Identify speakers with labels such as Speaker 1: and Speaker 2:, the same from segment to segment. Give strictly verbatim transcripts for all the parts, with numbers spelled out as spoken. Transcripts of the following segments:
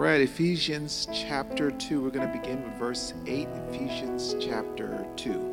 Speaker 1: right, Ephesians chapter two. We're going to begin with verse eight, Ephesians chapter two.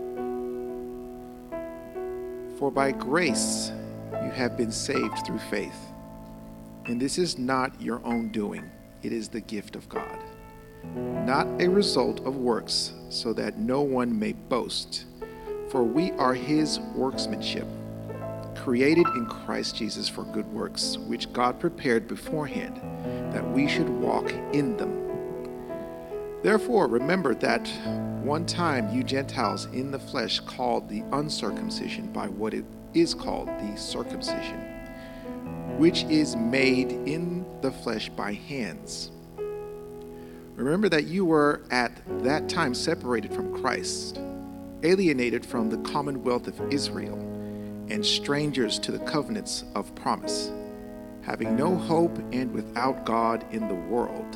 Speaker 1: For by grace you have been saved through faith, and this is not your own doing, it is the gift of God, not a result of works, so that no one may boast. For we are his workmanship, created in Christ Jesus for good works, which God prepared beforehand, that we should walk in them. Therefore, remember that one time you Gentiles in the flesh called the uncircumcision by what it is called the circumcision, which is made in the flesh by hands. Remember that you were at that time separated from Christ, alienated from the commonwealth of Israel, and strangers to the covenants of promise, having no hope and without God in the world.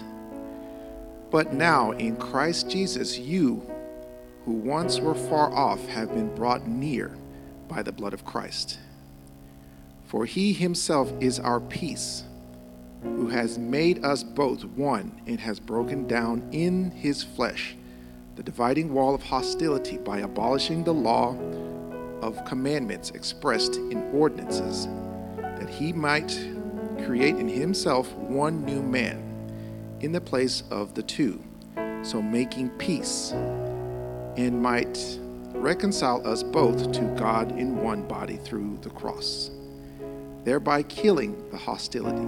Speaker 1: But now in Christ Jesus, you, who once were far off, have been brought near by the blood of Christ. For he himself is our peace, who has made us both one and has broken down in his flesh the dividing wall of hostility by abolishing the law of commandments expressed in ordinances, that he might create in himself one new man in the place of the two, so making peace, and might reconcile us both to God in one body through the cross, thereby killing the hostility.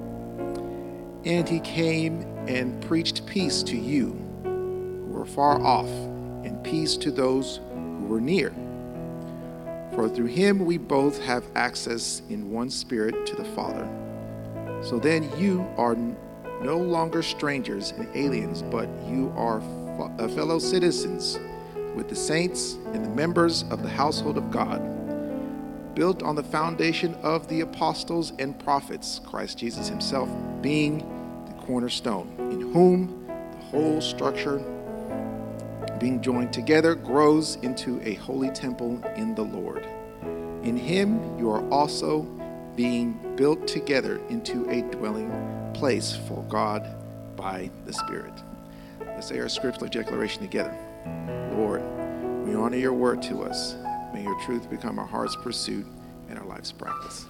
Speaker 1: And he came and preached peace to you who were far off, and peace to those who were near. For through him we both have access in one spirit to the Father. So then you are no longer strangers and aliens, but you are fellow citizens with the saints and the members of the household of God, built on the foundation of the apostles and prophets, Christ Jesus himself being the cornerstone, in whom the whole structure, being joined together, grows into a holy temple in the Lord. In him you are also being built together into a dwelling place for God by the Spirit. Let's say our scriptural declaration together. Lord, we honor your word to us. May your truth become our heart's pursuit and our life's practice.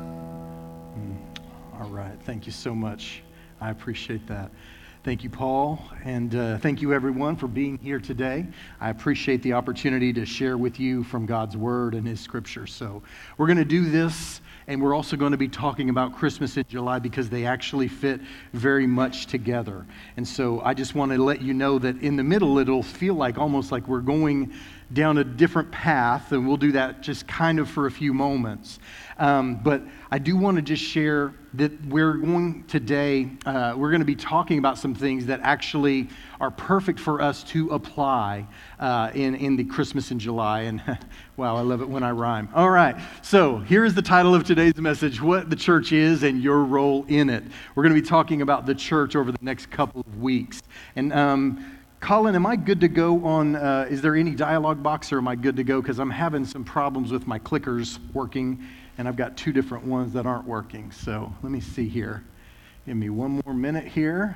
Speaker 2: Mm. All right. Thank you so much. I appreciate that. Thank you, Paul, and uh, thank you, everyone, for being here today. I appreciate the opportunity to share with you from God's Word and His Scripture. So we're going to do this, and we're also going to be talking about Christmas in July because they actually fit very much together. And so I just want to let you know that in the middle, it'll feel like almost like we're going down a different path, and we'll do that just kind of for a few moments. Um, but I do want to just share that we're going today, uh, we're going to be talking about some things that actually are perfect for us to apply uh, in, in the Christmas in July. And wow, I love it when I rhyme. All right, so here's the title of today's message, What the Church Is and Your Role in It. We're going to be talking about the church over the next couple of weeks. And um, Colin, am I good to go on, uh, is there any dialogue box, or am I good to go? Because I'm having some problems with my clickers working, and I've got two different ones that aren't working. So let me see here. Give me one more minute here.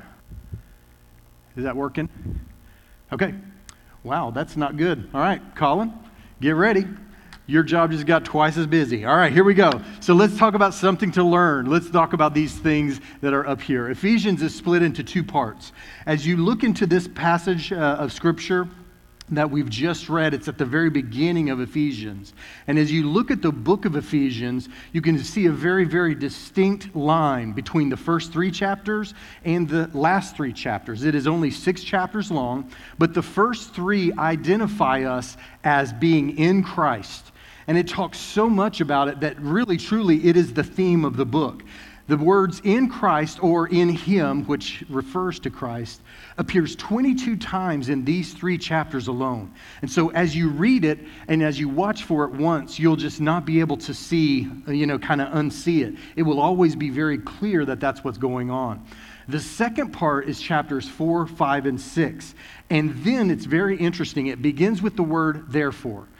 Speaker 2: Is that working? Okay. Wow, that's not good. All right, Colin, get ready. Your job just got twice as busy. All right, here we go. So let's talk about something to learn. Let's talk about these things that are up here. Ephesians is split into two parts. As you look into this passage uh, of Scripture that we've just read, it's at the very beginning of Ephesians. And as you look at the book of Ephesians, you can see a very, very distinct line between the first three chapters and the last three chapters. It is only six chapters long, but the first three identify us as being in Christ. And it talks so much about it that really, truly, it is the theme of the book. The words in Christ or in Him, which refers to Christ, appears twenty-two times in these three chapters alone. And so as you read it and as you watch for it once, you'll just not be able to see, you know, kind of unsee it. It will always be very clear that that's what's going on. The second part is chapters four, five, and six. And then it's very interesting. It begins with the word therefore.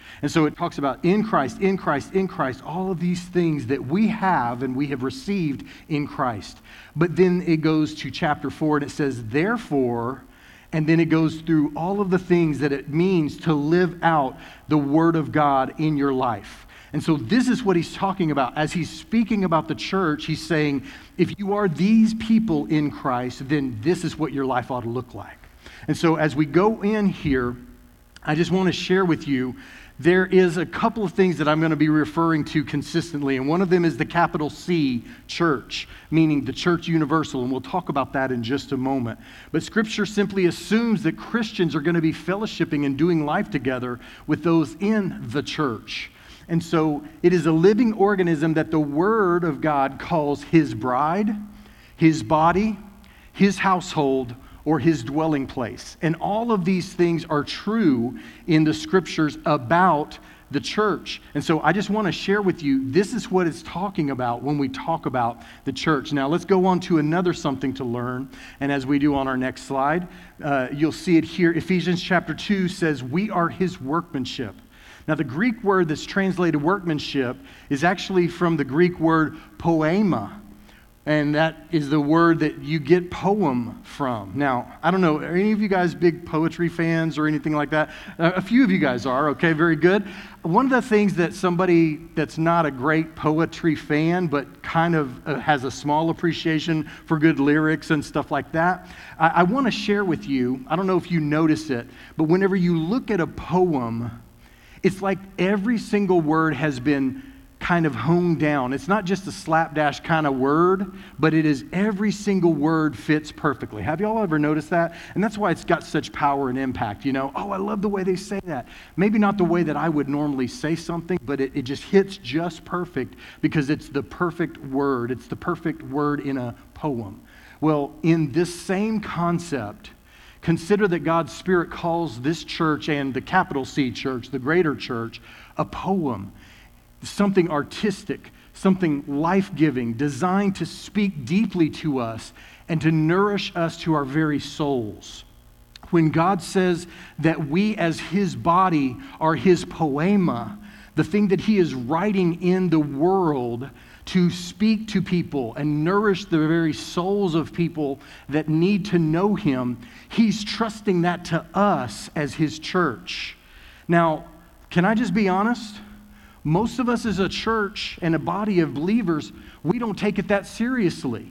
Speaker 2: And so it talks about in Christ, in Christ, in Christ, all of these things that we have and we have received in Christ. But then it goes to chapter four and it says, therefore, and then it goes through all of the things that it means to live out the Word of God in your life. And so this is what he's talking about. As he's speaking about the church, he's saying, if you are these people in Christ, then this is what your life ought to look like. And so as we go in here, I just want to share with you, there is a couple of things that I'm going to be referring to consistently, and one of them is the capital C church, meaning the church universal, and we'll talk about that in just a moment. But Scripture simply assumes that Christians are going to be fellowshipping and doing life together with those in the church. And so it is a living organism that the Word of God calls His bride, His body, His household, or His dwelling place. And all of these things are true in the Scriptures about the church. And so I just want to share with you, this is what it's talking about when we talk about the church. Now let's go on to another something to learn. And as we do on our next slide, uh, you'll see it here. Ephesians chapter two says, we are His workmanship. Now, the Greek word that's translated workmanship is actually from the Greek word poema, and that is the word that you get poem from. Now, I don't know, are any of you guys big poetry fans or anything like that? Uh, a few of you guys are, okay, very good. One of the things that somebody that's not a great poetry fan, but kind of uh, has a small appreciation for good lyrics and stuff like that, I, I want to share with you, I don't know if you notice it, but whenever you look at a poem, it's like every single word has been kind of honed down. It's not just a slapdash kind of word, but it is every single word fits perfectly. Have you all ever noticed that? And that's why it's got such power and impact, you know? Oh, I love the way they say that. Maybe not the way that I would normally say something, but it, it just hits just perfect because it's the perfect word. It's the perfect word in a poem. Well, in this same concept, consider that God's Spirit calls this church and the capital C church, the greater church, a poem, something artistic, something life-giving, designed to speak deeply to us and to nourish us to our very souls. When God says that we as His body are His poema, the thing that He is writing in the world to speak to people and nourish the very souls of people that need to know Him, He's trusting that to us as His church. Now, can I just be honest? Most of us as a church and a body of believers, we don't take it that seriously.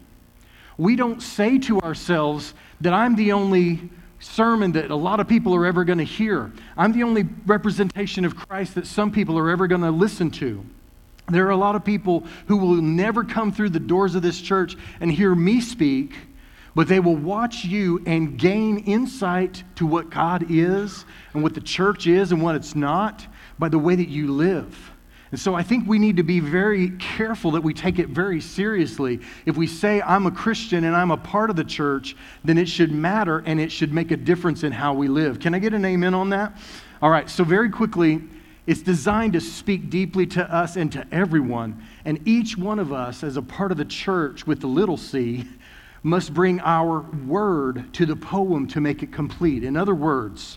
Speaker 2: We don't say to ourselves that I'm the only sermon that a lot of people are ever going to hear. I'm the only representation of Christ that some people are ever going to listen to. There are a lot of people who will never come through the doors of this church and hear me speak, but they will watch you and gain insight to what God is and what the church is and what it's not by the way that you live. And so I think we need to be very careful that we take it very seriously. If we say I'm a Christian and I'm a part of the church, then it should matter and it should make a difference in how we live. Can I get an amen on that? All right, so very quickly, it's designed to speak deeply to us and to everyone. And each one of us, as a part of the church with the little c, must bring our word to the poem to make it complete. In other words,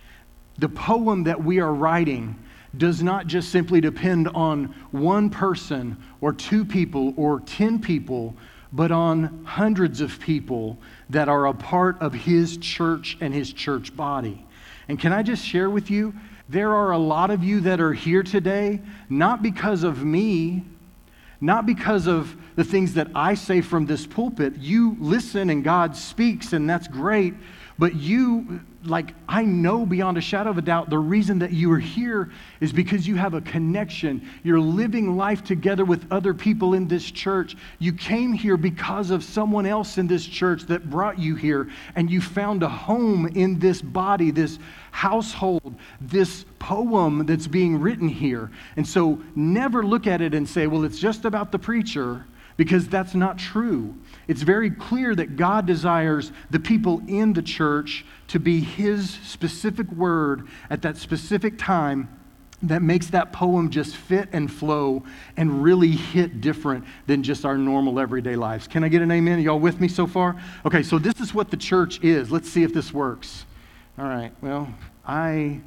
Speaker 2: the poem that we are writing does not just simply depend on one person or two people or ten people, but on hundreds of people that are a part of His church and His church body. And can I just share with you, there are a lot of you that are here today, not because of me, not because of the things that I say from this pulpit. You listen and God speaks, and that's great. But you, like, I know beyond a shadow of a doubt, the reason that you are here is because you have a connection. You're living life together with other people in this church. You came here because of someone else in this church that brought you here, and you found a home in this body, this household, this poem that's being written here. And so never look at it and say, well, it's just about the preacher, because that's not true. It's very clear that God desires the people in the church to be His specific word at that specific time that makes that poem just fit and flow and really hit different than just our normal everyday lives. Can I get an amen? Are y'all with me so far? Okay, so this is what the church is. Let's see if this works. All right, well, I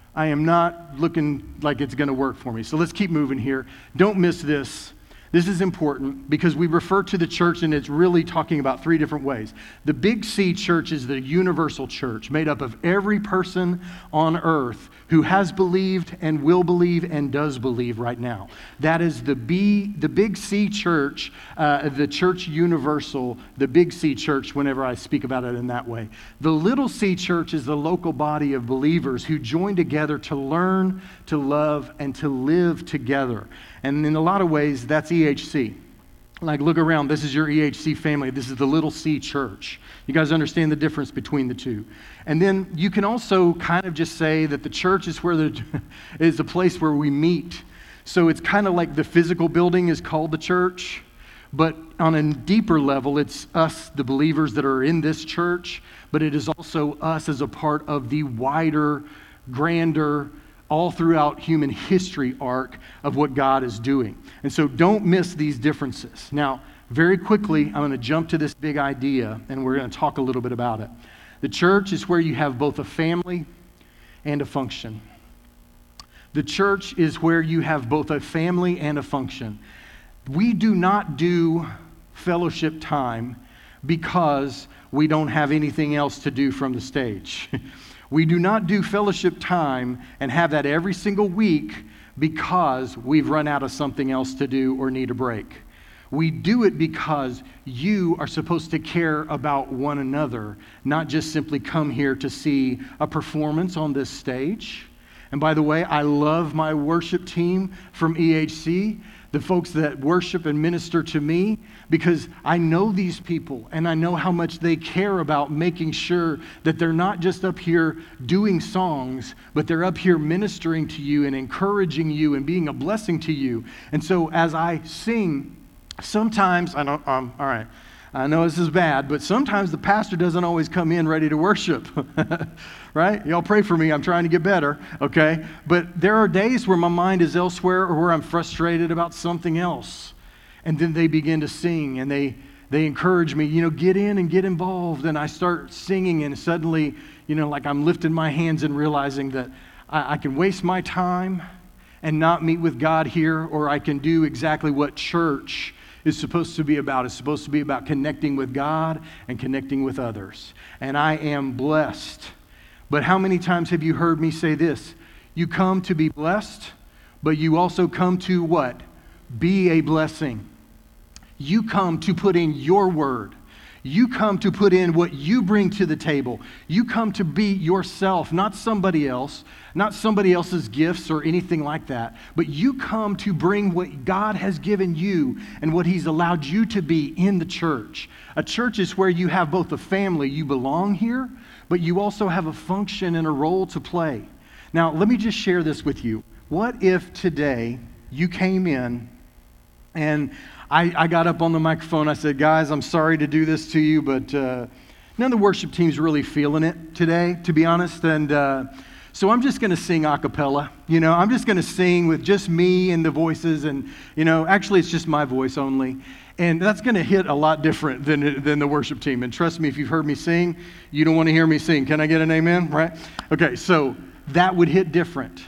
Speaker 2: I am not looking like it's going to work for me. So let's keep moving here. Don't miss this. This is important because we refer to the church and it's really talking about three different ways. The Big C church is the universal church made up of every person on earth who has believed and will believe and does believe right now. That is the B, the Big C church, uh, the church universal, the Big C church whenever I speak about it in that way. The Little C church is the local body of believers who join together to learn, to love, and to live together. And in a lot of ways, that's E H C. Like, look around. This is your E H C family. This is the Little C church. You guys understand the difference between the two. And then you can also kind of just say that the church is where the is a place where we meet. So it's kind of like the physical building is called the church, but on a deeper level, it's us, the believers that are in this church, but it is also us as a part of the wider, grander, all throughout human history arc of what God is doing. And so don't miss these differences. Now, very quickly, I'm going to jump to this big idea, and we're going to talk a little bit about it. The church is where you have both a family and a function. The church is where you have both a family and a function. We do not do fellowship time because we don't have anything else to do from the stage. We do not do fellowship time and have that every single week because we've run out of something else to do or need a break. We do it because you are supposed to care about one another, not just simply come here to see a performance on this stage. And by the way, I love my worship team from E H C, the folks that worship and minister to me, because I know these people and I know how much they care about making sure that they're not just up here doing songs, but they're up here ministering to you and encouraging you and being a blessing to you. And so as I sing, sometimes, I don't, um, all right, I know this is bad, but sometimes the pastor doesn't always come in ready to worship, right? Y'all pray for me. I'm trying to get better, okay? But there are days where my mind is elsewhere or where I'm frustrated about something else. And then they begin to sing and they, they encourage me, you know, get in and get involved. And I start singing and suddenly, you know, like I'm lifting my hands and realizing that I, I can waste my time and not meet with God here, or I can do exactly what church is supposed to be about. It's supposed to be about connecting with God and connecting with others. And I am blessed. But how many times have you heard me say this? You come to be blessed, but you also come to what? Be a blessing. You come to put in your word. You come to put in what you bring to the table. You come to be yourself, not somebody else, not somebody else's gifts or anything like that, but you come to bring what God has given you and what He's allowed you to be in the church. A church is where you have both a family, you belong here, but you also have a function and a role to play. Now, let me just share this with you. What if today you came in and I, I got up on the microphone, I said, guys, I'm sorry to do this to you, but uh, none of the worship team's really feeling it today, to be honest, and uh, so I'm just going to sing a cappella. You know, I'm just going to sing with just me and the voices, and, you know, actually it's just my voice only, and that's going to hit a lot different than, than the worship team, and trust me, if you've heard me sing, you don't want to hear me sing. Can I get an amen, right? Okay, so that would hit different.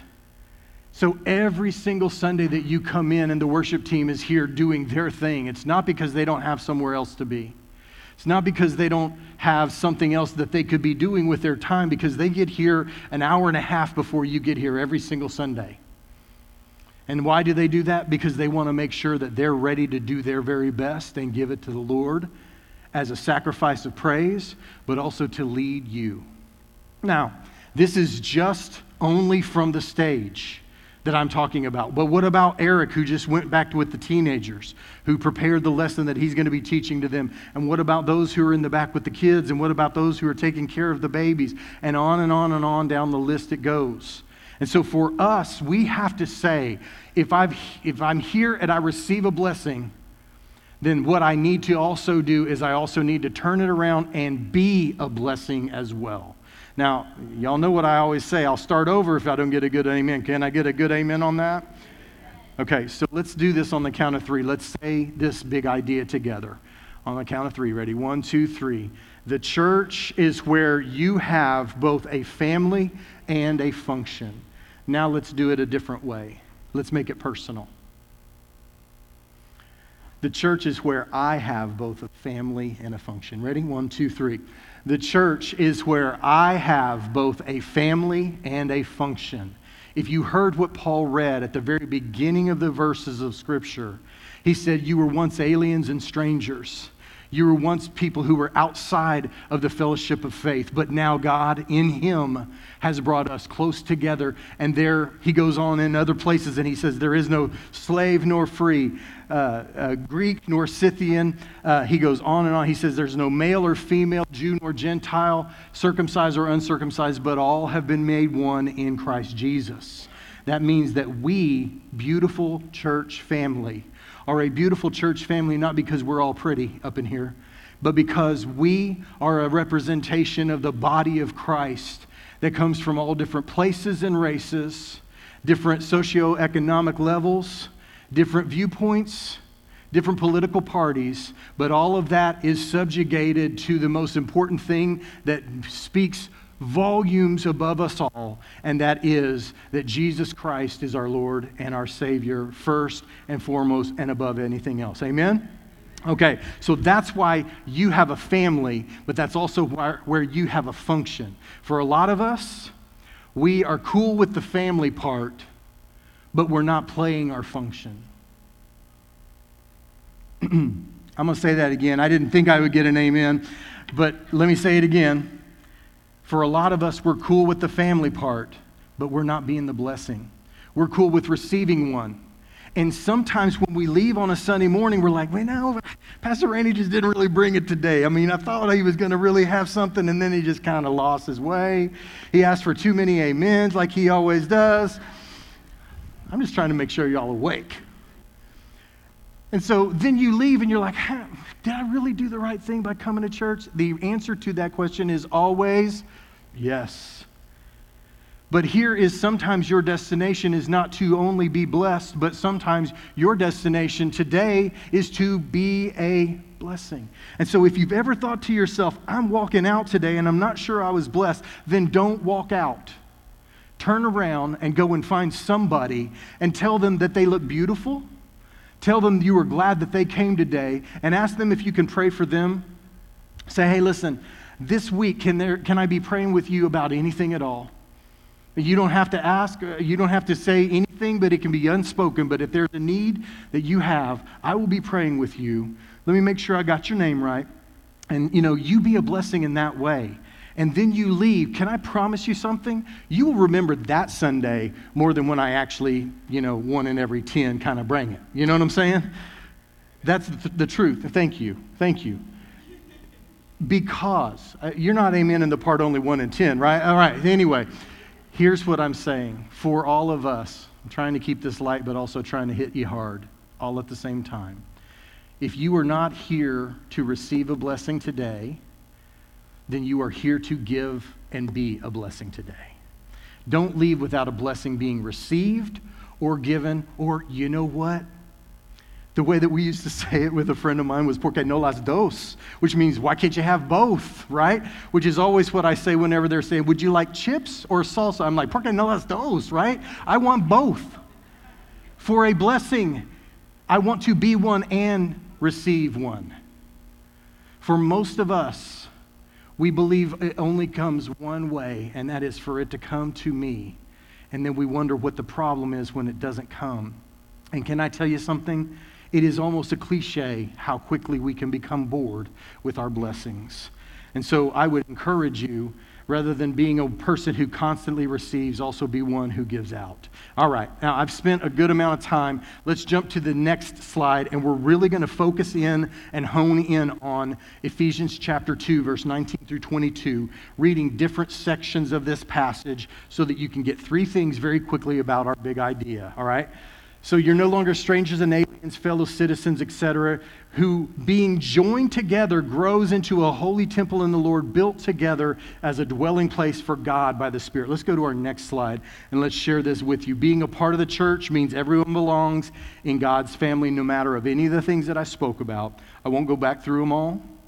Speaker 2: So every single Sunday that you come in and the worship team is here doing their thing, it's not because they don't have somewhere else to be. It's not because they don't have something else that they could be doing with their time, because they get here an hour and a half before you get here every single Sunday. And why do they do that? Because they want to make sure that they're ready to do their very best and give it to the Lord as a sacrifice of praise, but also to lead you. Now, this is just only from the stage that I'm talking about. But what about Eric, who just went back with the teenagers, who prepared the lesson that he's going to be teaching to them? And what about those who are in the back with the kids? And what about those who are taking care of the babies? And on and on and on down the list it goes. And so for us, we have to say, if I've if I'm here and I receive a blessing, then what I need to also do is I also need to turn it around and be a blessing as well. Now, y'all know what I always say. I'll start over if I don't get a good amen. Can I get a good amen on that? Okay, so let's do this on the count of three. Let's say this big idea together. On the count of three. Ready? One, two, three. The church is where you have both a family and a function. Now let's do it a different way. Let's make it personal. The church is where I have both a family and a function. Ready? One, two, three. The church is where I have both a family and a function. If you heard what Paul read at the very beginning of the verses of Scripture, he said, you were once aliens and strangers. You were once people who were outside of the fellowship of faith, but now God in Him has brought us close together. And there he goes on in other places and he says, there is no slave nor free, uh, uh, Greek nor Scythian. Uh, he goes on and on. He says, there's no male or female, Jew nor Gentile, circumcised or uncircumcised, but all have been made one in Christ Jesus. That means that we, beautiful church family, are a beautiful church family, not because we're all pretty up in here, but because we are a representation of the body of Christ that comes from all different places and races, different socioeconomic levels, different viewpoints, different political parties, but all of that is subjugated to the most important thing that speaks volumes above us all, and that is that Jesus Christ is our Lord and our Savior first and foremost and above anything else. Amen? Okay, so that's why you have a family, but that's also where, where you have a function. For a lot of us, we are cool with the family part, but we're not playing our function. I'm going to say that again. I didn't think I would get an amen, but let me say it again. For a lot of us, we're cool with the family part, but we're not being the blessing. We're cool with receiving one. And sometimes when we leave on a Sunday morning, we're like, wait, no, Pastor Randy just didn't really bring it today. I mean, I thought he was going to really have something, and then he just kind of lost his way. He asked for too many amens like he always does. I'm just trying to make sure y'all awake. And so then you leave and you're like, huh, did I really do the right thing by coming to church? The answer to that question is always yes. But here is sometimes your destination is not to only be blessed, but sometimes your destination today is to be a blessing. And so if you've ever thought to yourself, I'm walking out today and I'm not sure I was blessed, then don't walk out. Turn around and go and find somebody and tell them that they look beautiful. Tell them you were glad that they came today, and ask them if you can pray for them. Say, hey, listen, this week, can there, can I be praying with you about anything at all? You don't have to ask, you don't have to say anything, but it can be unspoken. But if there's a need that you have, I will be praying with you. Let me make sure I got your name right. And, you know, you be a blessing in that way. And then you leave. Can I promise you something? You will remember that Sunday more than when I actually, you know, one in every ten kind of bring it. You know what I'm saying? That's the, the truth. Thank you. Thank you. Because, uh, you're not amen in the part only one in ten, right? All right. Anyway, here's what I'm saying. For all of us, I'm trying to keep this light, but also trying to hit you hard all at the same time. If you are not here to receive a blessing today, then you are here to give and be a blessing today. Don't leave without a blessing being received or given, or you know what? The way that we used to say it with a friend of mine was porque no las dos, which means why can't you have both, right? Which is always what I say whenever they're saying, would you like chips or salsa? I'm like, porque no las dos, right? I want both. For a blessing, I want to be one and receive one. For most of us, we believe it only comes one way, and that is for it to come to me. And then we wonder what the problem is when it doesn't come. And can I tell you something? It is almost a cliche how quickly we can become bored with our blessings. And so I would encourage you, rather than being a person who constantly receives, also be one who gives out. All right, now I've spent a good amount of time. Let's jump to the next slide, and we're really going to focus in and hone in on Ephesians chapter two, verse nineteen through twenty-two, reading different sections of this passage so that you can get three things very quickly about our big idea, all right? So you're no longer strangers and aliens, fellow citizens, et cetera, who being joined together grows into a holy temple in the Lord, built together as a dwelling place for God by the Spirit. Let's go to our next slide and let's share this with you. Being a part of the church means everyone belongs in God's family, no matter of any of the things that I spoke about. I won't go back through them all.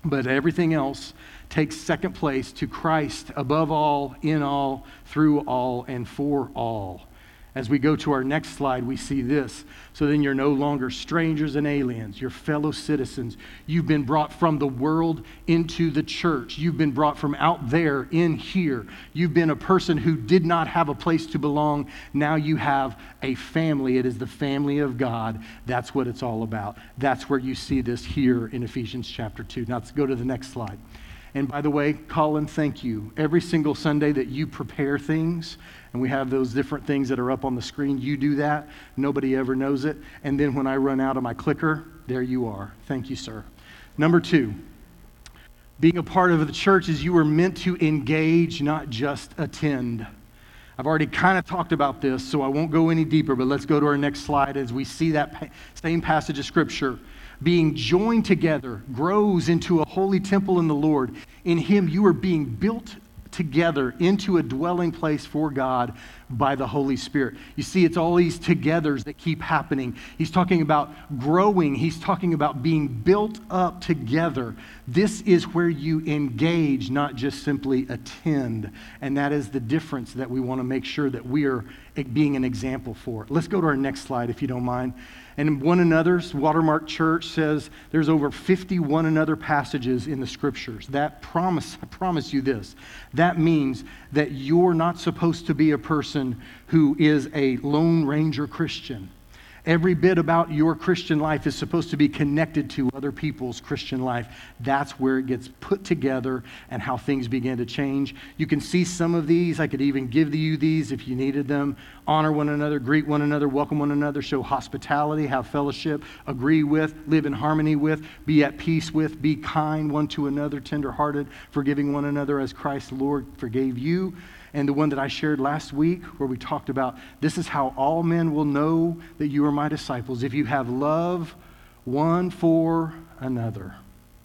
Speaker 2: But everything else takes second place to Christ above all, in all, through all, and for all. As we go to our next slide, we see this. So then you're no longer strangers and aliens. You're fellow citizens. You've been brought from the world into the church. You've been brought from out there in here. You've been a person who did not have a place to belong. Now you have a family. It is the family of God. That's what it's all about. That's where you see this here in Ephesians chapter two. Now let's go to the next slide. And by the way, Colin, thank you. Every single Sunday that you prepare things, and we have those different things that are up on the screen, you do that. Nobody ever knows it. And then when I run out of my clicker, there you are. Thank you, sir. Number two, being a part of the church is you were meant to engage, not just attend. I've already kind of talked about this, so I won't go any deeper, but let's go to our next slide as we see that pa- same passage of Scripture. Being joined together grows into a holy temple in the Lord. In Him, you are being built together into a dwelling place for God by the Holy Spirit. You see, it's all these togethers that keep happening. He's talking about growing. He's talking about being built up together. This is where you engage, not just simply attend. And that is the difference that we want to make sure that we are being an example for. Let's go to our next slide, if you don't mind. And one another's, Watermark Church says there's over fifty one another passages in the Scriptures. That promise, I promise you this, that means that you're not supposed to be a person who is a Lone Ranger Christian. Every bit about your Christian life is supposed to be connected to other people's Christian life. That's where it gets put together and how things begin to change. You can see some of these. I could even give you these if you needed them. Honor one another, greet one another, welcome one another, show hospitality, have fellowship, agree with, live in harmony with, be at peace with, be kind one to another, tenderhearted, forgiving one another as Christ the Lord forgave you. And the one that I shared last week where we talked about this is how all men will know that you are my disciples, if you have love one for another.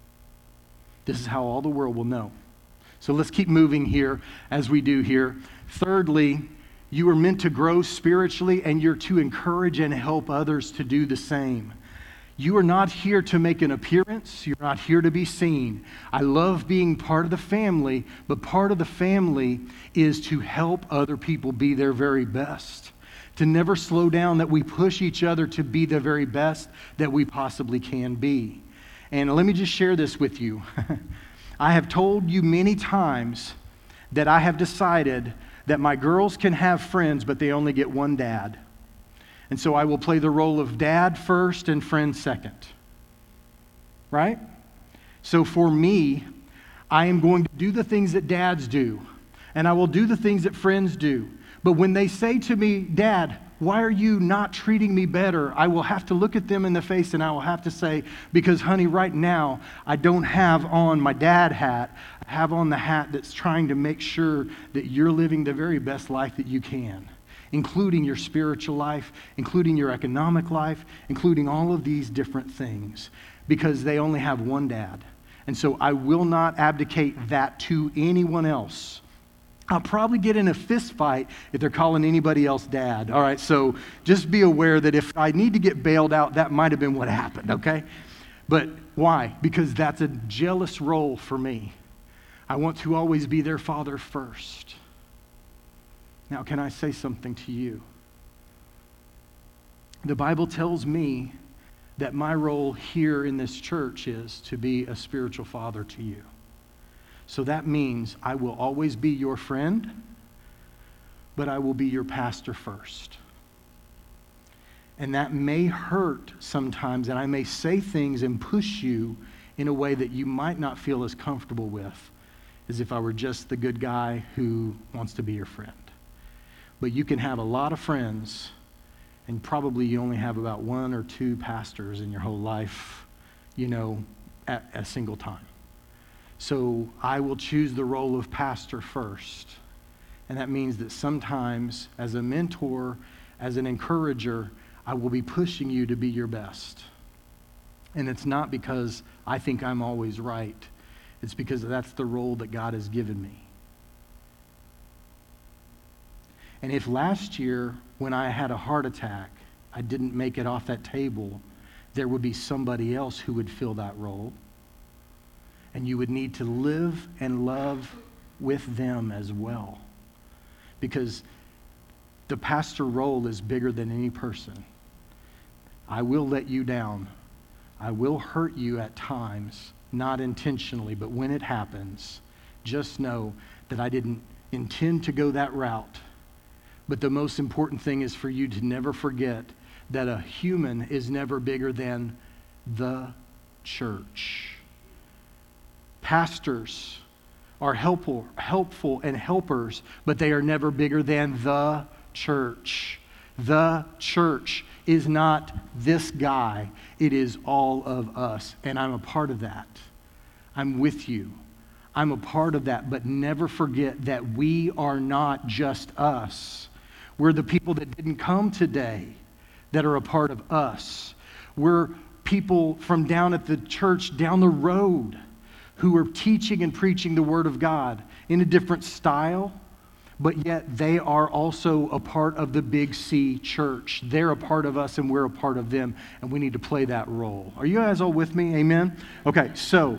Speaker 2: This is how all the world will know. So let's keep moving here as we do here. Thirdly, you are meant to grow spiritually and you're to encourage and help others to do the same. You are not here to make an appearance. You're not here to be seen. I love being part of the family, but part of the family is to help other people be their very best. To never slow down, that we push each other to be the very best that we possibly can be. And let me just share this with you. I have told you many times that I have decided that my girls can have friends, but they only get one dad. And so I will play the role of dad first and friend second. Right? So for me, I am going to do the things that dads do. And I will do the things that friends do. But when they say to me, Dad, why are you not treating me better? I will have to look at them in the face and I will have to say, because honey, right now, I don't have on my dad hat. I have on the hat that's trying to make sure that you're living the very best life that you can. Including your spiritual life, including your economic life, including all of these different things, because they only have one dad. And so I will not abdicate that to anyone else. I'll probably get in a fist fight if they're calling anybody else dad. All right, so just be aware that if I need to get bailed out, that might have been what happened, okay? But why? Because that's a jealous role for me. I want to always be their father first. Now, can I say something to you? The Bible tells me that my role here in this church is to be a spiritual father to you. So that means I will always be your friend, but I will be your pastor first. And that may hurt sometimes, and I may say things and push you in a way that you might not feel as comfortable with as if I were just the good guy who wants to be your friend. But you can have a lot of friends, and probably you only have about one or two pastors in your whole life, you know, at a single time. So I will choose the role of pastor first. And that means that sometimes as a mentor, as an encourager, I will be pushing you to be your best. And it's not because I think I'm always right. It's because that's the role that God has given me. And if last year, when I had a heart attack, I didn't make it off that table, there would be somebody else who would fill that role. and you would need to live and love with them as well. Because the pastor role is bigger than any person. I will let you down. I will hurt you at times, not intentionally, but when it happens, just know that I didn't intend to go that route. But the most important thing is for you to never forget that a human is never bigger than the church. Pastors are helpful, helpful and helpers, but they are never bigger than the church. The church is not this guy. It is all of us, and I'm a part of that. I'm with you. I'm a part of that, but never forget that we are not just us. We're the people that didn't come today that are a part of us. We're people from down at the church down the road who are teaching and preaching the Word of God in a different style, but yet they are also a part of the Big C church. They're a part of us and we're a part of them, and we need to play that role. Are you guys all with me? Amen? Okay, so,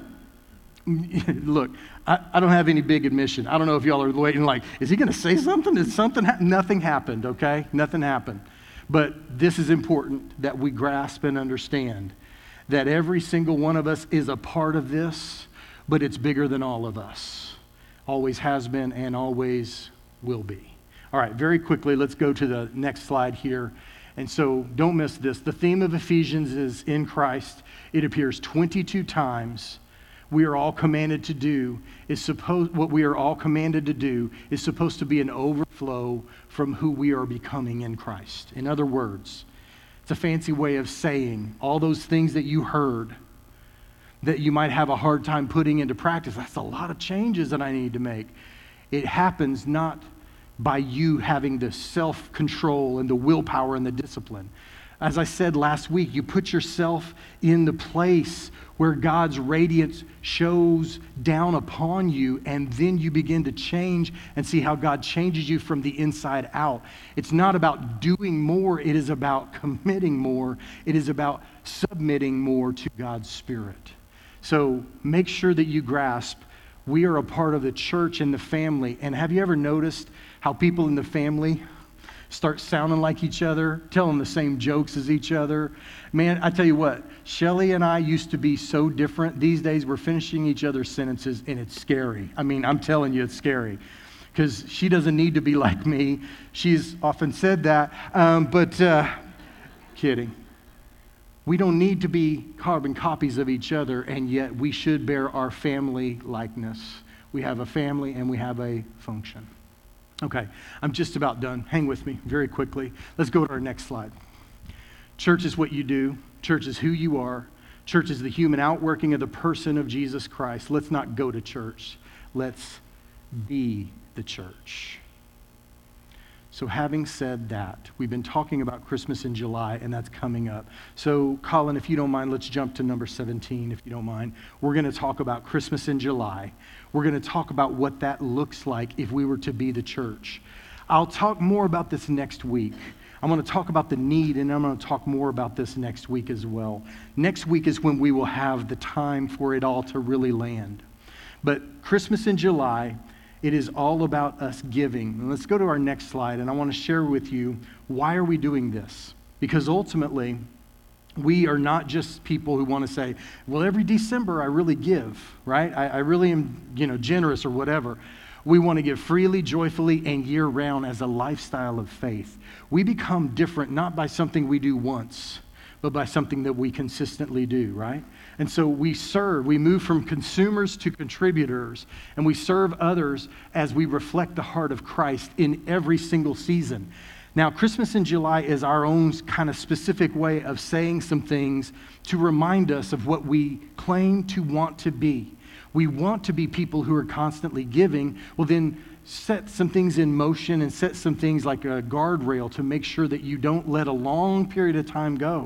Speaker 2: look, I, I don't have any big admission. I don't know if y'all are waiting like, is he going to say something? Did something ha-? Nothing happened, okay? Nothing happened. But this is important that we grasp and understand that every single one of us is a part of this, but it's bigger than all of us. Always has been and always will be. All right, very quickly, let's go to the next slide here. And so don't miss this. The theme of Ephesians is in Christ. It appears twenty-two times. We are all commanded to do is supposed what we are all commanded to do is supposed to be an overflow from who we are becoming in Christ. In other words, it's a fancy way of saying all those things that you heard that you might have a hard time putting into practice. That's a lot of changes that I need to make. It happens not by you having the self-control and the willpower and the discipline. As I said last week, you put yourself in the place where God's radiance shows down upon you, and then you begin to change and see how God changes you from the inside out. It's not about doing more. It is about committing more. It is about submitting more to God's Spirit. So make sure that you grasp we are a part of the church and the family. And have you ever noticed how people in the family start sounding like each other, telling the same jokes as each other? Man, I tell you what, Shelly and I used to be so different. These days we're finishing each other's sentences, and it's scary. I mean, I'm telling you, it's scary. Because she doesn't need to be like me. She's often said that. Um, but, uh, kidding. We don't need to be carbon copies of each other, and yet we should bear our family likeness. We have a family and we have a function. Okay, I'm just about done. Hang with me very quickly. Let's go to our next slide. Church is what you do. Church is who you are. Church is the human outworking of the person of Jesus Christ. Let's not go to church. Let's be the church. So having said that, we've been talking about Christmas in July, and that's coming up. So Colin, if you don't mind, let's jump to number seventeen, if you don't mind. We're going to talk about Christmas in July. We're going to talk about what that looks like if we were to be the church. I'll talk more about this next week. I'm going to talk about the need, and I'm going to talk more about this next week as well. Next week is when we will have the time for it all to really land. But Christmas in July, it is all about us giving. And let's go to our next slide, and I want to share with you why are we doing this? Because ultimately, we are not just people who want to say, well, every December I really give, right? I, I really am, you know, generous or whatever. We want to give freely, joyfully, and year-round as a lifestyle of faith. We become different not by something we do once, but by something that we consistently do, right? And so we serve, we move from consumers to contributors, and we serve others as we reflect the heart of Christ in every single season. Now, Christmas in July is our own kind of specific way of saying some things to remind us of what we claim to want to be. We want to be people who are constantly giving. Well, then set some things in motion and set some things like a guardrail to make sure that you don't let a long period of time go.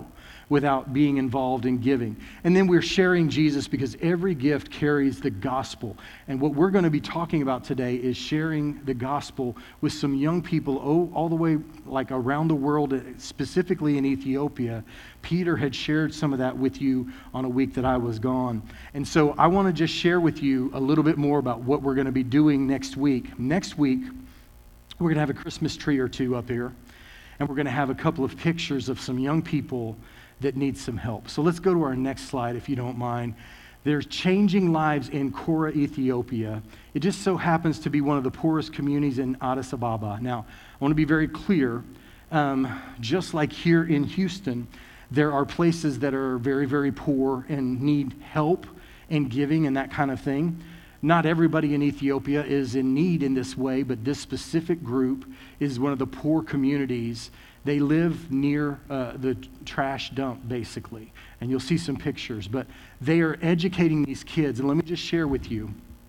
Speaker 2: without being involved in giving. And then we're sharing Jesus because every gift carries the gospel. And what we're going to be talking about today is sharing the gospel with some young people oh, all the way like around the world, specifically in Ethiopia. Peter had shared some of that with you on a week that I was gone. And so I want to just share with you a little bit more about what we're going to be doing next week. Next week, we're going to have a Christmas tree or two up here. And we're going to have a couple of pictures of some young people that need some help. So let's go to our next slide, if you don't mind. There's changing lives in Kora, Ethiopia. It just so happens to be one of the poorest communities in Addis Ababa. Now, I want to be very clear. Um, just like here in Houston, there are places that are very, very poor and need help and giving and that kind of thing. Not everybody in Ethiopia is in need in this way, but this specific group is one of the poor communities. They live near uh, the trash dump, basically, and you'll see some pictures. But they are educating these kids, and let me just share with you.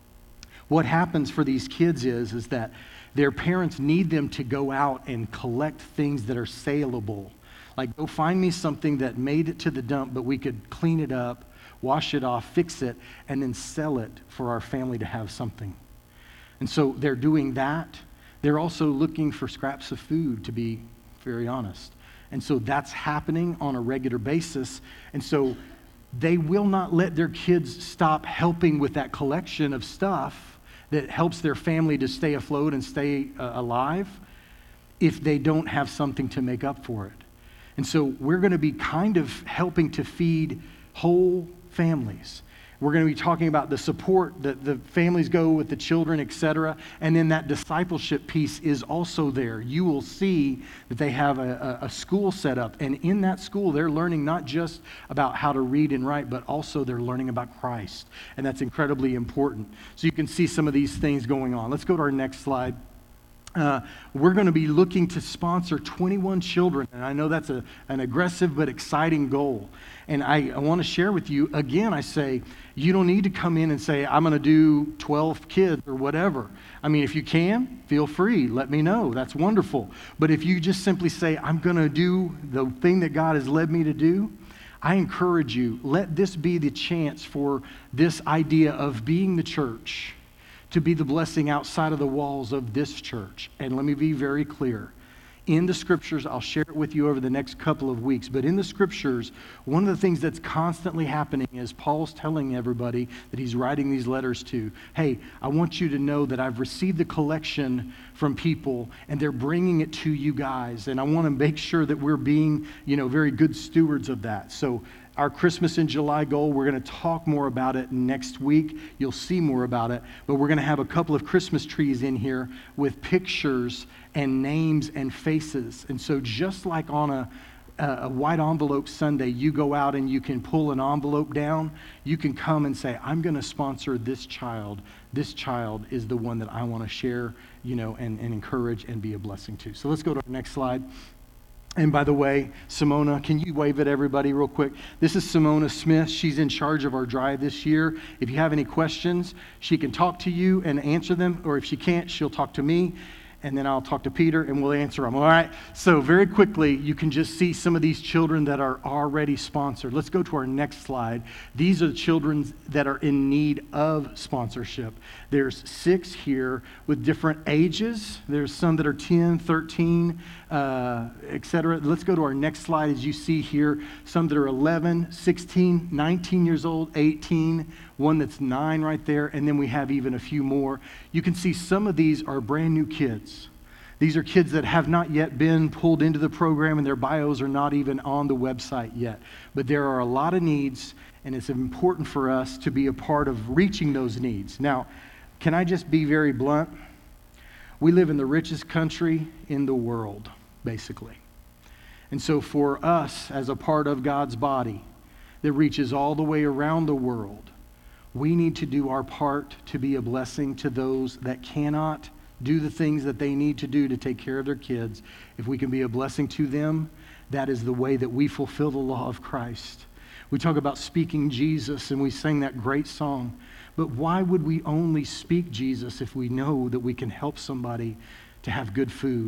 Speaker 2: What happens for these kids is, is that their parents need them to go out and collect things that are saleable. Like, go find me something that made it to the dump, but we could clean it up, wash it off, fix it, and then sell it for our family to have something. And so they're doing that. They're also looking for scraps of food, to be very honest. And so that's happening on a regular basis. And so they will not let their kids stop helping with that collection of stuff that helps their family to stay afloat and stay uh, alive if they don't have something to make up for it. And so we're going to be kind of helping to feed whole families. We're going to be talking about the support that the families go with the children, et cetera. And then that discipleship piece is also there. You will see that they have a, a, a school set up. And in that school, they're learning not just about how to read and write, but also they're learning about Christ. And that's incredibly important. So you can see some of these things going on. Let's go to our next slide. Uh, we're going to be looking to sponsor twenty-one children, and I know that's a, an aggressive but exciting goal. And I, I want to share with you, again, I say, you don't need to come in and say, I'm going to do twelve kids or whatever. I mean, if you can, feel free. Let me know. That's wonderful. But if you just simply say, I'm going to do the thing that God has led me to do, I encourage you, let this be the chance for this idea of being the church to be the blessing outside of the walls of this church. And let me be very clear. In the scriptures, I'll share it with you over the next couple of weeks, but in the scriptures, one of the things that's constantly happening is Paul's telling everybody that he's writing these letters to, hey, I want you to know that I've received the collection from people and they're bringing it to you guys. And I want to make sure that we're being, you know, very good stewards of that. So our Christmas in July goal, we're going to talk more about it next week. You'll see more about it. But we're going to have a couple of Christmas trees in here with pictures and names and faces. And so just like on a, a white envelope Sunday, you go out and you can pull an envelope down, you can come and say, I'm going to sponsor this child. This child is the one that I want to share, you know, and, and encourage and be a blessing to. So let's go to our next slide. And by the way, Simona, can you wave at everybody real quick? This is Simona Smith. She's in charge of our drive this year. If you have any questions, she can talk to you and answer them. Or if she can't, she'll talk to me. And then I'll talk to Peter and we'll answer them. All right? So very quickly, you can just see some of these children that are already sponsored. Let's go to our next slide. These are the children that are in need of sponsorship. There's six here with different ages. There's some that are ten, thirteen, uh, et cetera. Let's go to our next slide. As you see here, some that are eleven, sixteen, nineteen years old, eighteen, one that's nine right there, and then we have even a few more. You can see some of these are brand new kids. These are kids that have not yet been pulled into the program and their bios are not even on the website yet. But there are a lot of needs, and it's important for us to be a part of reaching those needs. Now, can I just be very blunt? We live in the richest country in the world, basically. And so for us, as a part of God's body that reaches all the way around the world, we need to do our part to be a blessing to those that cannot do the things that they need to do to take care of their kids. If we can be a blessing to them, that is the way that we fulfill the law of Christ. We talk about speaking Jesus, and we sing that great song. But why would we only speak Jesus if we know that we can help somebody to have good food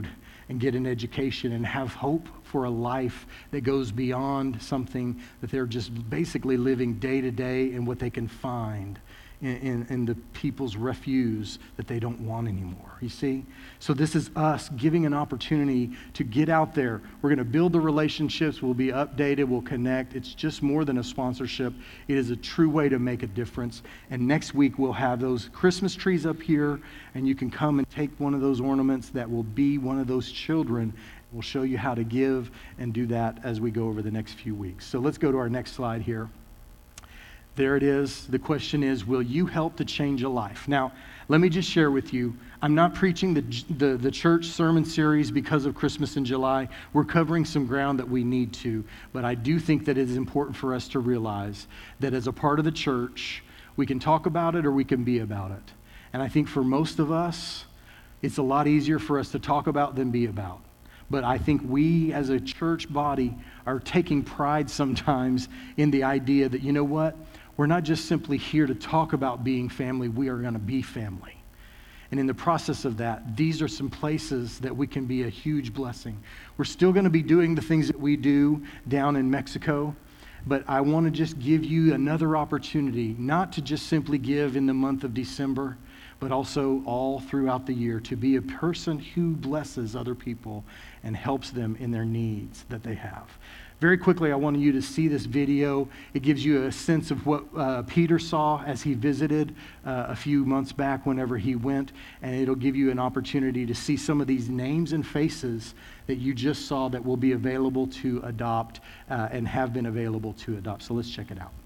Speaker 2: and get an education and have hope for a life that goes beyond something that they're just basically living day to day and what they can find in, in, in the people's refuse that they don't want anymore, you see? So this is us giving an opportunity to get out there. We're going to build the relationships. We'll be updated. We'll connect. It's just more than a sponsorship. It is a true way to make a difference. And next week we'll have those Christmas trees up here, and you can come and take one of those ornaments that will be one of those children. We'll show you how to give and do that as we go over the next few weeks. So let's go to our next slide here. There it is. The question is, will you help to change a life? Now, let me just share with you, I'm not preaching the, the, the church sermon series because of Christmas in July. We're covering some ground that we need to, but I do think that it is important for us to realize that as a part of the church, we can talk about it or we can be about it. And I think for most of us, it's a lot easier for us to talk about than be about. But I think we as a church body are taking pride sometimes in the idea that, you know what? We're not just simply here to talk about being family, we are going to be family. And in the process of that, these are some places that we can be a huge blessing. We're still going to be doing the things that we do down in Mexico, but I want to just give you another opportunity, not to just simply give in the month of December, but also all throughout the year, to be a person who blesses other people and helps them in their needs that they have. Very quickly, I want you to see this video. It gives you a sense of what uh, Peter saw as he visited uh, a few months back whenever he went, and it'll give you an opportunity to see some of these names and faces that you just saw that will be available to adopt uh, and have been available to adopt. So let's check it out.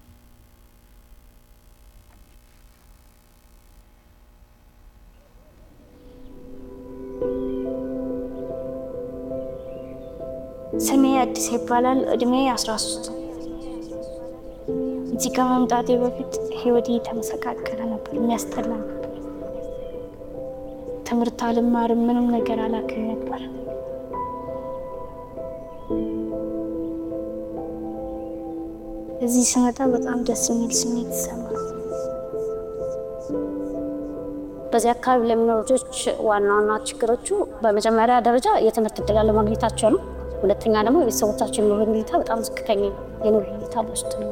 Speaker 3: ስሜ አዲስ ይባላል። እድሜ አስራ ሶስት። እዚህ ከመምጣቴ በፊት ህይወቴ ተመሰቃቀለ ነበር፣ የሚያስጠላ ነበር። ትምህርት አልማርም፣ ምንም ነገር አላውቅም ነበር። እዚህ ስመጣ በጣም ደስ የሚል ስሜት ተሰማኝ። በዚህ አካባቢ ለሚኖሩ ልጆች ዋና ዋና ችግሮቹ በመጀመሪያ ደረጃ የትምህርት ዕድል አለማግኘታቸው ነው። ሁለተኛ ደግሞ የቤተሰቦቻቸው የኑሮ ሁኔታ በጣም ዝቅተኛ የኑሮ ሁኔታ ውስጥ ነው።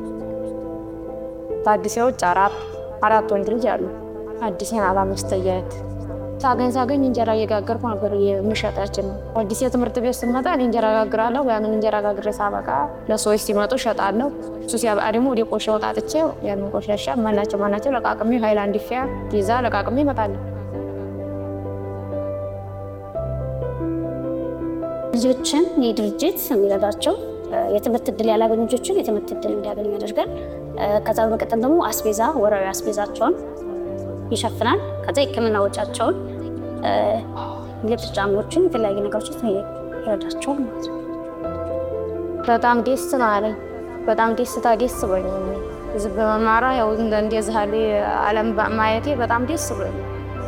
Speaker 4: ታዲስ ውጭ አራት አራት ወንድ ልጅ አሉ። አዲስን አላምስት እያት ሳገኝ ሳገኝ እንጀራ እየጋገርኩ ነበር የምሸጣቸው። አዲስ የትምህርት ቤት ስመጣ እንጀራ ጋግራለሁ። ያንን እንጀራ ጋግሬ ሳበቃ ለሰዎች ሲመጡ ሸጣለሁ። እሱ ሲያበቃ ደግሞ ወደ ቆሻ ወጣጥቼ ያንን ቆሻሻ ማናቸው ማናቸው ለቃቅሜ ሃይላንድ ፊያ ይዛ ለቃቅሜ እመጣለሁ። ልጆችን የድርጅት የሚረዳቸው የትምህርት ዕድል ያላገኙ ልጆችን የትምህርት ዕድል እንዲያገኙ ያደርጋል። ከዛ በመቀጠል ደግሞ አስቤዛ ወራዊ አስቤዛቸውን ይሸፍናል። ከዛ የሕክምና ወጪያቸውን ልብስ፣ ጫማዎችን፣ የተለያዩ ነገሮችን ይረዳቸው ማለት ነው። በጣም ደስ አለኝ። በጣም ደስታ ደስ ብሎኛል። እዚህ በመማራ ያው እንደዚህ ያለ ዓለም ማየቴ በጣም ደስ ብሎኛል።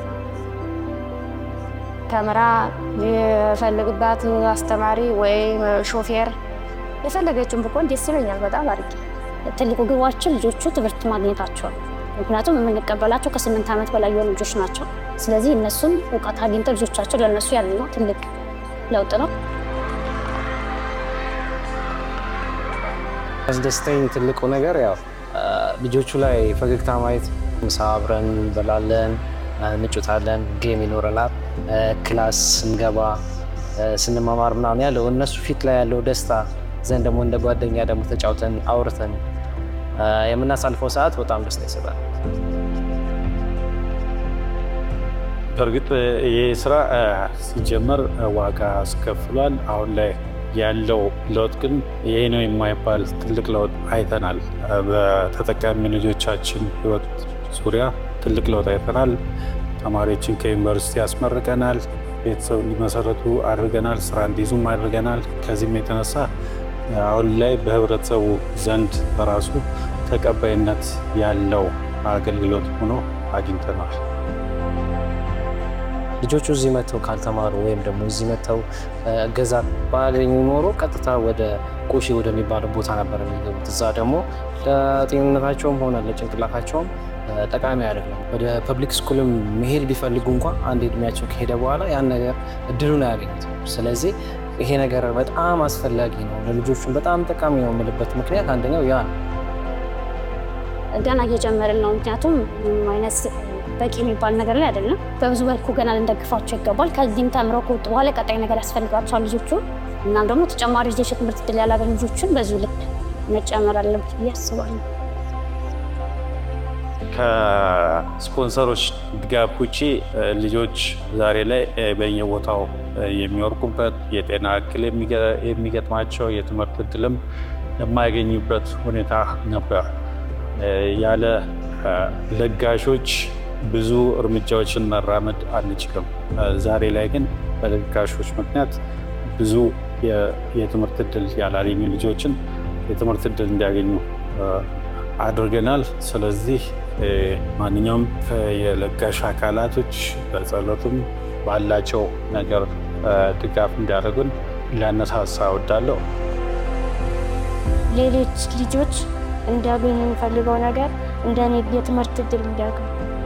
Speaker 4: ተምራ የፈለግባት አስተማሪ ወይ ሾፌር የፈለገችውን ብቆን ደስ ይለኛል በጣም አድርጌ። ትልቁ ግባችን ልጆቹ ትምህርት ማግኘታቸው ነው። ምክንያቱም የምንቀበላቸው ከስምንት ዓመት በላይ የሆኑ ልጆች ናቸው። ስለዚህ እነሱን እውቀት አግኝተው ልጆቻቸው ለእነሱ ያለው ትልቅ ለውጥ ነው።
Speaker 5: አስደስተኝ ትልቁ ነገር ያው ልጆቹ ላይ ፈገግታ ማየት። ምሳ አብረን እንበላለን፣ እንጫወታለን፣ ጌም ይኖረናል። ክላስ ስንገባ ስንማማር ምናምን ያለው እነሱ ፊት ላይ ያለው ደስታ ዘንድ ደግሞ እንደ ጓደኛ ደግሞ ተጫውተን አውርተን የምናሳልፈው ሰዓት በጣም ደስታ ይሰጣል።
Speaker 6: በእርግጥ ይሄ ስራ ሲጀመር ዋጋ አስከፍሏል። አሁን ላይ ያለው ለውጥ ግን ይሄ ነው የማይባል ትልቅ ለውጥ አይተናል። በተጠቃሚ ልጆቻችን ህይወት ዙሪያ ትልቅ ለውጥ አይተናል። ተማሪዎችን ከዩኒቨርሲቲ ያስመርቀናል፣ ቤተሰብ ሊመሰረቱ አድርገናል፣ ስራ እንዲይዙም አድርገናል። ከዚህም የተነሳ አሁን ላይ በህብረተሰቡ ዘንድ በራሱ ተቀባይነት ያለው አገልግሎት ሆኖ አግኝተናል።
Speaker 5: ልጆቹ እዚህ መጥተው ካልተማሩ ወይም ደግሞ እዚህ መጥተው እገዛ ባያገኙ ኖሮ ቀጥታ ወደ ቆሼ ወደሚባለው ቦታ ነበር የሚገቡት። እዛ ደግሞ ለጤንነታቸውም ሆነ ለጭንቅላታቸውም ጠቃሚ አይደለም። ወደ ፐብሊክ ስኩልም መሄድ ቢፈልጉ እንኳን አንድ እድሜያቸው ከሄደ በኋላ ያን ነገር እድሉን አያገኙት። ስለዚህ ይሄ ነገር በጣም አስፈላጊ ነው፣ ለልጆቹም በጣም ጠቃሚ ነው የምልበት ምክንያት አንደኛው ያ ነው።
Speaker 4: ገና እየጀመርን ነው። ምክንያቱም ምንም አይነት በቂ የሚባል ነገር ላይ አይደለም። በብዙ መልኩ ገና ልንደግፋቸው ይገባል። ከዚህም ተምረው ከወጡ በኋላ ቀጣይ ነገር ያስፈልጋቸዋል ልጆቹ። እናም ደግሞ ተጨማሪ ልጆች የትምህርት ዕድል ያላገኙ ልጆችን በዚሁ ልክ መጨመር አለበት ብዬ አስባለሁ።
Speaker 6: ከስፖንሰሮች ድጋፍ ውጪ ልጆች ዛሬ ላይ በየቦታው የሚወርቁበት፣ የጤና እክል የሚገጥማቸው፣ የትምህርት ዕድልም የማያገኙበት ሁኔታ ነበር። ያለ ለጋሾች ብዙ እርምጃዎችን መራመድ አንችልም። ዛሬ ላይ ግን በለጋሾች ምክንያት ብዙ የትምህርት ዕድል ያላገኙ ልጆችን የትምህርት ዕድል እንዲያገኙ አድርገናል። ስለዚህ ማንኛውም የለጋሽ አካላቶች በጸሎትም ባላቸው ነገር ድጋፍ እንዲያደርጉን ሊያነሳሳ እወዳለሁ።
Speaker 3: ሌሎች ልጆች እንዲያገኙ የሚፈልገው ነገር እንደኔ የትምህርት ዕድል እንዲያገኙ።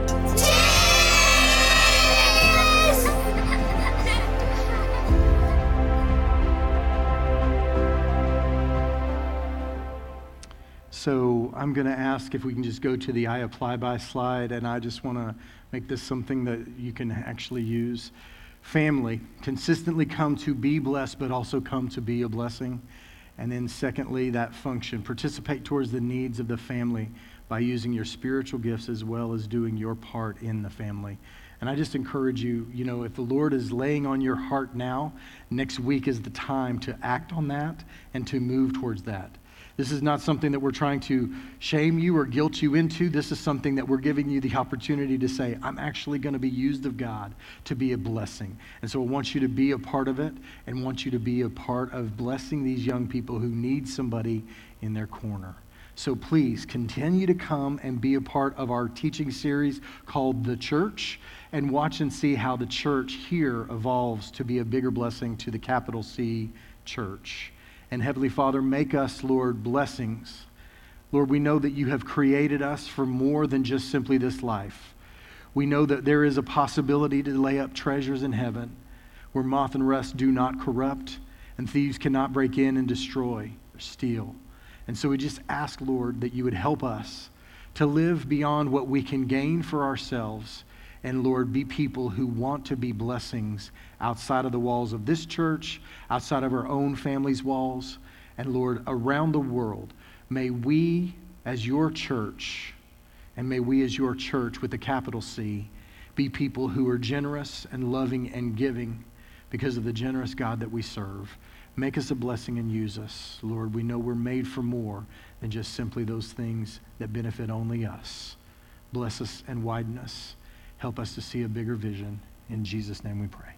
Speaker 2: So I'm going to ask if we can just go to the I apply by slide, and I just want to make this something that you can actually use. Family, consistently come to be blessed, but also come to be a blessing. And then secondly, that function, participate towards the needs of the family by using your spiritual gifts as well as doing your part in the family. And I just encourage you, you know, if the Lord is laying on your heart now, next week is the time to act on that and to move towards that. This is not something that we're trying to shame you or guilt you into. This is something that we're giving you the opportunity to say, I'm actually going to be used of God to be a blessing. And so I want you to be a part of it and want you to be a part of blessing these young people who need somebody in their corner. So please continue to come and be a part of our teaching series called The Church, and watch and see how the church here evolves to be a bigger blessing to the capital C church. And Heavenly Father, make us, Lord, blessings. Lord, we know that you have created us for more than just simply this life. We know that there is a possibility to lay up treasures in heaven where moth and rust do not corrupt and thieves cannot break in and destroy or steal. And so we just ask, Lord, that you would help us to live beyond what we can gain for ourselves. And Lord, be people who want to be blessings outside of the walls of this church, outside of our own family's walls, and Lord, around the world. May we as your church, and may we as your church with a capital C, be people who are generous and loving and giving because of the generous God that we serve. Make us a blessing and use us. Lord, we know we're made for more than just simply those things that benefit only us. Bless us and widen us. Help us to see a bigger vision. In Jesus' name we pray.